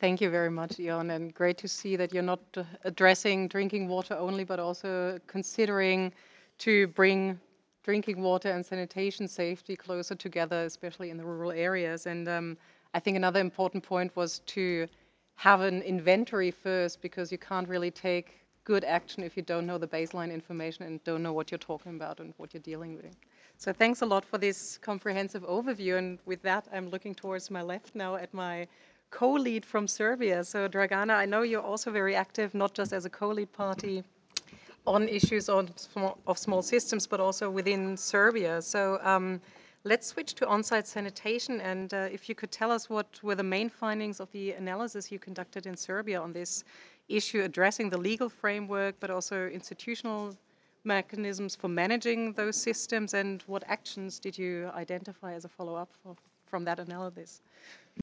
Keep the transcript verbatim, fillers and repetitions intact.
Thank you very much, Ion, and great to see that you're not uh, addressing drinking water only, but also considering to bring drinking water and sanitation safety closer together, especially in the rural areas. And um, I think another important point was to have an inventory first, because you can't really take good action if you don't know the baseline information and don't know what you're talking about and what you're dealing with. So thanks a lot for this comprehensive overview. And with that, I'm looking towards my left now at my co-lead from Serbia. So Dragana, I know you're also very active, not just as a co-lead party on issues on small, of small systems, but also within Serbia. So um, let's switch to on-site sanitation. And uh, if you could tell us what were the main findings of the analysis you conducted in Serbia on this issue, addressing the legal framework, but also institutional mechanisms for managing those systems, and what actions did you identify as a follow-up for, from that analysis?